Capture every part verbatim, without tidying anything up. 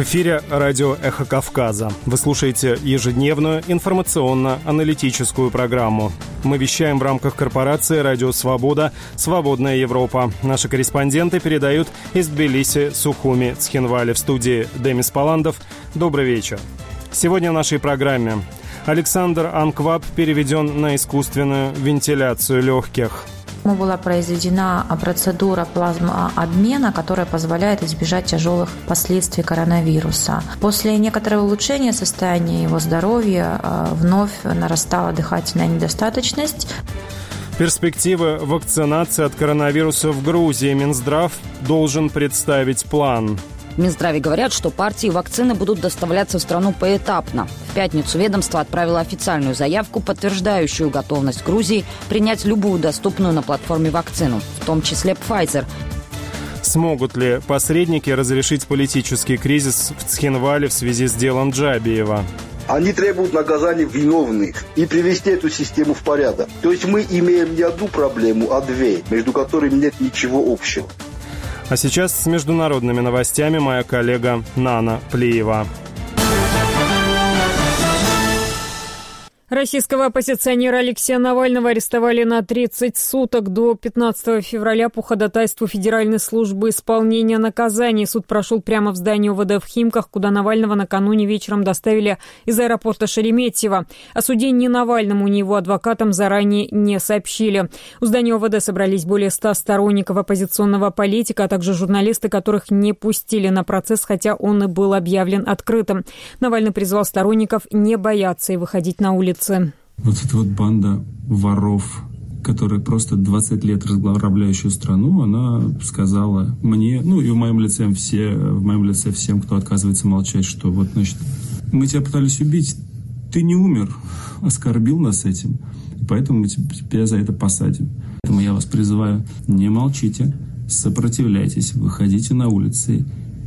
В эфире радио «Эхо Кавказа». Вы слушаете ежедневную информационно-аналитическую программу. Мы вещаем в рамках корпорации «Радио Свобода. Свободная Европа». Наши корреспонденты передают из Тбилиси, Сухуми, Цхинвали. В студии Демис Паландов. Добрый вечер. Сегодня в нашей программе Александр Анкваб переведен на искусственную вентиляцию легких. Была произведена процедура плазмообмена, которая позволяет избежать тяжелых последствий коронавируса. После некоторого улучшения состояния его здоровья вновь нарастала дыхательная недостаточность. Перспективы вакцинации от коронавируса в Грузии. Минздрав должен представить план. В Минздраве говорят, что партии вакцины будут доставляться в страну поэтапно. В пятницу ведомство отправило официальную заявку, подтверждающую готовность Грузии принять любую доступную на платформе вакцину, в том числе Pfizer. Смогут ли посредники разрешить политический кризис в Цхинвале в связи с делом Джабиева? Они требуют наказания виновных и привести эту систему в порядок. То есть мы имеем не одну проблему, а две, между которыми нет ничего общего. А сейчас с международными новостями моя коллега Нана Плиева. Российского оппозиционера Алексея Навального арестовали на тридцать суток до пятнадцатого февраля по ходатайству Федеральной службы исполнения наказаний. Суд прошел прямо в здании ОВД в Химках, куда Навального накануне вечером доставили из аэропорта Шереметьево. О суде ни Навальному, ни его адвокатам заранее не сообщили. У здания ОВД собрались более ста сторонников оппозиционного политика, а также журналисты, которых не пустили на процесс, хотя он и был объявлен открытым. Навальный призвал сторонников не бояться и выходить на улицу. Вот эта вот банда воров, которая просто двадцать лет разграбляющую страну, она сказала мне, ну и в моем лице все, в моем лице всем, кто отказывается молчать, что вот, значит, мы тебя пытались убить, ты не умер, оскорбил нас этим, поэтому мы тебя за это посадим. Поэтому я вас призываю, не молчите, сопротивляйтесь, выходите на улицы.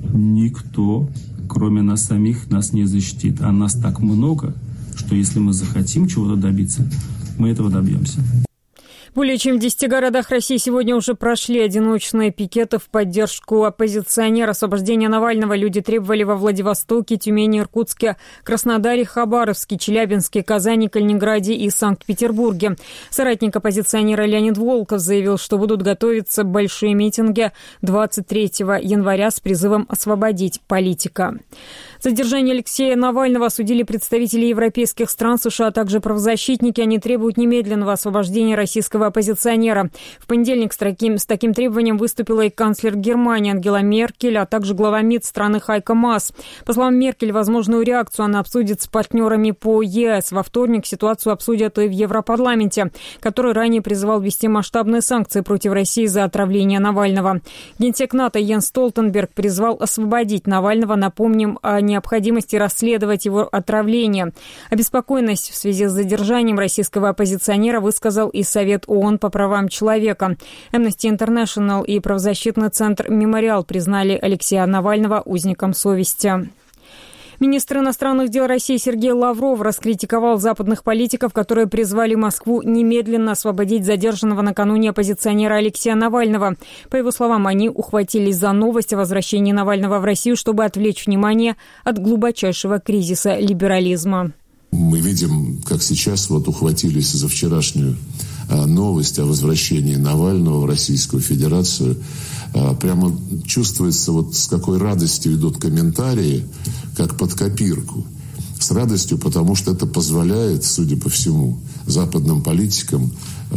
Никто, кроме нас самих, нас не защитит, а нас так много, что если мы захотим чего-то добиться, мы этого добьемся. Более чем в десяти городах России сегодня уже прошли одиночные пикеты в поддержку оппозиционера. Освобождения Навального люди требовали во Владивостоке, Тюмени, Иркутске, Краснодаре, Хабаровске, Челябинске, Казани, Калининграде и Санкт-Петербурге. Соратник оппозиционера Леонид Волков заявил, что будут готовиться большие митинги двадцать третьего января с призывом освободить политика. Задержание Алексея Навального осудили представители европейских стран, США, а также правозащитники. Они требуют немедленного освобождения российского оппозиционера. В понедельник с таким, с таким требованием выступила и канцлер Германии Ангела Меркель, а также глава МИД страны Хайко Маас. По словам Меркель, возможную реакцию она обсудит с партнерами по ЕС. Во вторник ситуацию обсудят и в Европарламенте, который ранее призывал ввести масштабные санкции против России за отравление Навального. Генсек НАТО Йенс Столтенберг призвал освободить Навального. Напомним о необходимости расследовать его отравление. Обеспокоенность в связи с задержанием российского оппозиционера высказал и Совет ООН по правам человека. Amnesty International и правозащитный центр «Мемориал» признали Алексея Навального узником совести. Министр иностранных дел России Сергей Лавров раскритиковал западных политиков, которые призвали Москву немедленно освободить задержанного накануне оппозиционера Алексея Навального. По его словам, они ухватились за новость о возвращении Навального в Россию, чтобы отвлечь внимание от глубочайшего кризиса либерализма. Мы видим, как сейчас вот ухватились за вчерашнюю новость о возвращении Навального в Российскую Федерацию. Прямо чувствуется, вот с какой радостью идут комментарии, как под копирку. С радостью, потому что это позволяет, судя по всему, западным политикам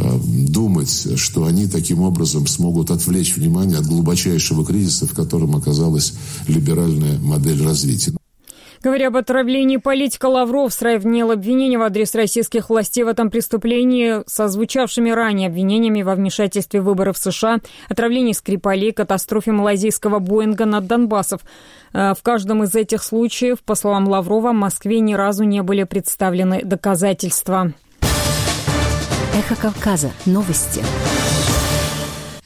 думать, что они таким образом смогут отвлечь внимание от глубочайшего кризиса, в котором оказалась либеральная модель развития. Говоря об отравлении политика, Лавров сравнил обвинения в адрес российских властей в этом преступлении со звучавшими ранее обвинениями во вмешательстве в выборы в США, отравлении Скрипалей, катастрофе малайзийского Боинга над Донбассом. В каждом из этих случаев, по словам Лаврова, Москве ни разу не были представлены доказательства. Эхо Кавказа. Новости.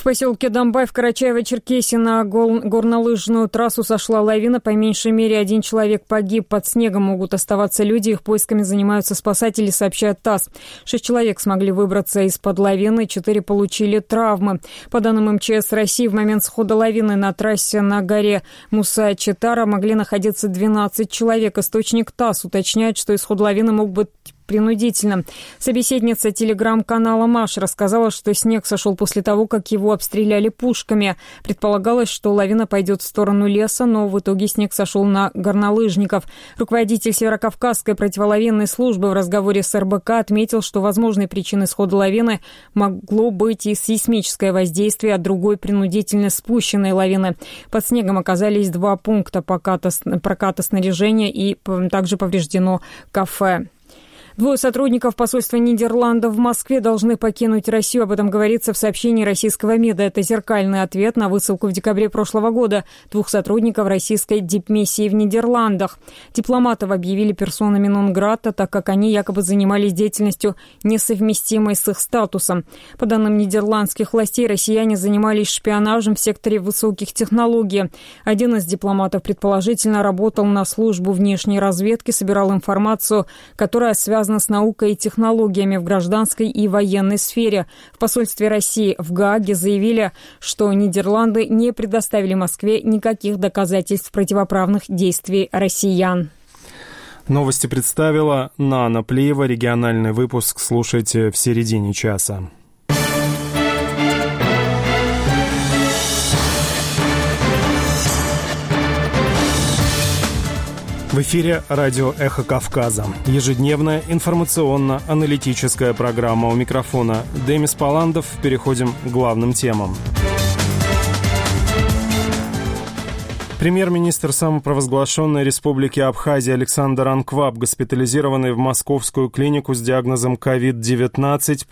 В поселке Домбай в Карачаево-Черкесии на горнолыжную трассу сошла лавина. По меньшей мере один человек погиб. Под снегом могут оставаться люди. Их поисками занимаются спасатели, сообщает ТАСС. Шесть человек смогли выбраться из-под лавины, четыре получили травмы. По данным эм че эс России, в момент схода лавины на трассе на горе Муса-Читара могли находиться двенадцать человек. Источник ТАСС уточняет, что исход лавины мог быть принудительно. Собеседница телеграм-канала Маш рассказала, что снег сошел после того, как его обстреляли пушками. Предполагалось, что лавина пойдет в сторону леса, но в итоге снег сошел на горнолыжников. Руководитель Северокавказской противолавинной службы в разговоре с эр бэ ка отметил, что возможной причиной схода лавины могло быть и сейсмическое воздействие от другой принудительно спущенной лавины. Под снегом оказались два пункта проката снаряжения и также повреждено кафе. Двое сотрудников посольства Нидерландов в Москве должны покинуть Россию. Об этом говорится в сообщении российского МИДа. Это зеркальный ответ на высылку в декабре прошлого года двух сотрудников российской дипмиссии в Нидерландах. Дипломатов объявили персонами нон-грата, так как они якобы занимались деятельностью, несовместимой с их статусом. По данным нидерландских властей, россияне занимались шпионажем в секторе высоких технологий. Один из дипломатов, предположительно, работал на службу внешней разведки, собирал информацию, которая связана с наукой и технологиями в гражданской и военной сфере. В посольстве России в Гааге заявили, что Нидерланды не предоставили Москве никаких доказательств противоправных действий россиян. Новости представила Нана Плиева. Региональный выпуск слушайте в середине часа. В эфире радио «Эхо Кавказа». Ежедневная информационно-аналитическая программа. У микрофона Демис Паландов. Переходим к главным темам. Премьер-министр самопровозглашенной Республики Абхазия Александр Анкваб, госпитализированный в московскую клинику с диагнозом ковид девятнадцать,